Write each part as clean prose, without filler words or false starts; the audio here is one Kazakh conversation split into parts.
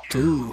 Туф.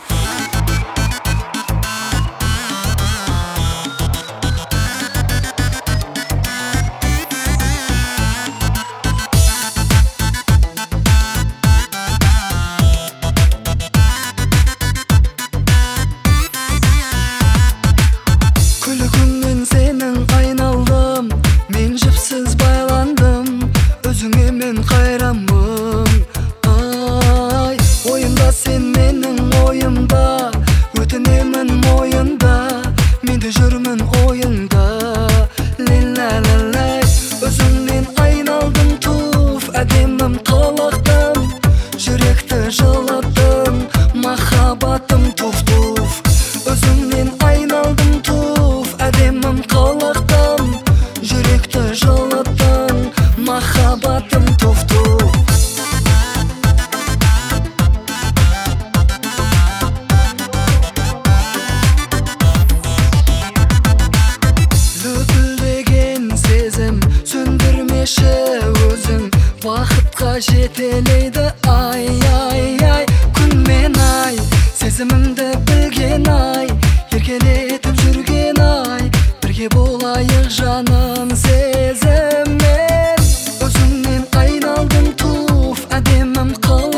Күлігіңмен сенің айналдым, мен жіпсіз байландым, өзіңе мен қайрамын. Ай, ойымда сен менің ойымда, өтінемін мойында, мен де жүрмін ойыңда. Лилалалай, өзіңнен айналдым, туф, әдемім қалақтым, жүректі жылаттың, махаббатым туф-туф. Өзіңнен айналдым, туф, әдемім қалақтым, жүректі жылаттың, махаббатым туф-туф. Löпілдеген сезім сөндірмеші өзің, бақытқа жетелейді ай, күн мен ай, сезімімді білген ай, еркелетіп жүрген ай, бірге болайық жаным сезіммен. Өзіңнен айналдым, туф, әдемім қалақтым,